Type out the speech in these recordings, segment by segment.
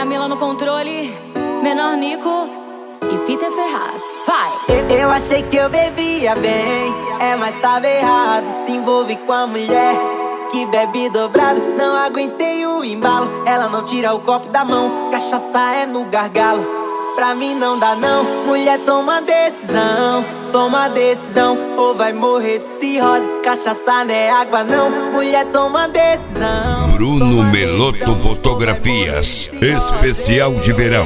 a Mila no controle, Menor Nico e Peter Ferraz. Vai! Eu achei que eu bebia bem, mas tava errado. Se envolve com a mulher que bebe dobrado. Não aguentei o embalo, ela não tira o copo da mão. Cachaça é no gargalo, pra mim não dá não. Mulher, toma decisão, ou vai morrer de cirrose. Cachaça não é água não. Mulher, toma decisão. Bruno Meloto Fotografias, especial de verão.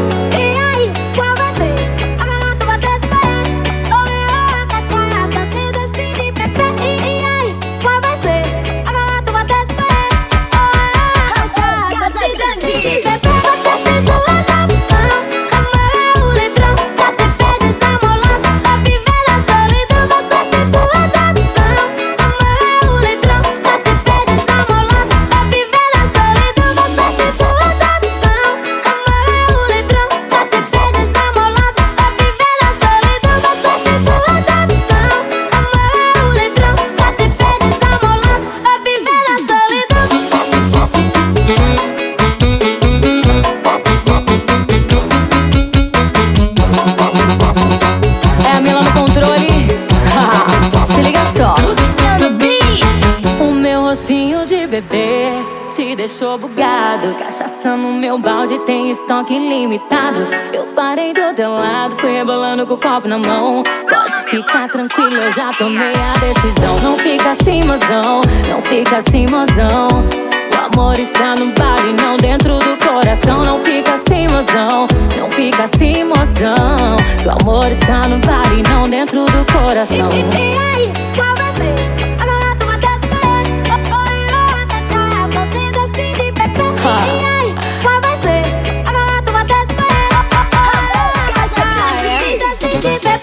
É a Mila no controle. Se liga só. Luciano Beats. O meu rostinho de bebê te deixou bugado. Cachaça no meu balde, tem estoque limitado. Eu parei do teu lado, fui rebolando com o copo na mão. Pode ficar tranquilo, eu já tomei a decisão. Não fica assim, mozão, não fica assim, mozão. O amor está no bar e não dentro do coração. Não fica assim, mozão, não fica assim, mozão. O amor está no bar e não dentro do coração. E aí, qual vai ser? Agora tu vai ter que você decide, bebê. E aí, qual vai ser? Agora tu vai ter que decide, bebê.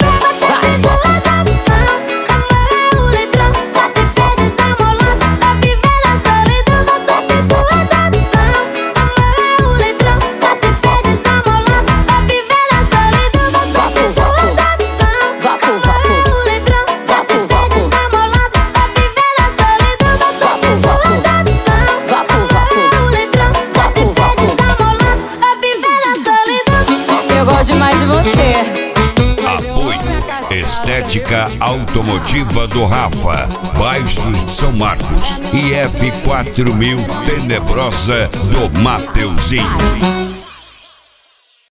Eu gosto demais de você. Apoio Estética Automotiva do Rafa, Baixos de São Marcos e F4000 Tenebrosa do Mateuzinho.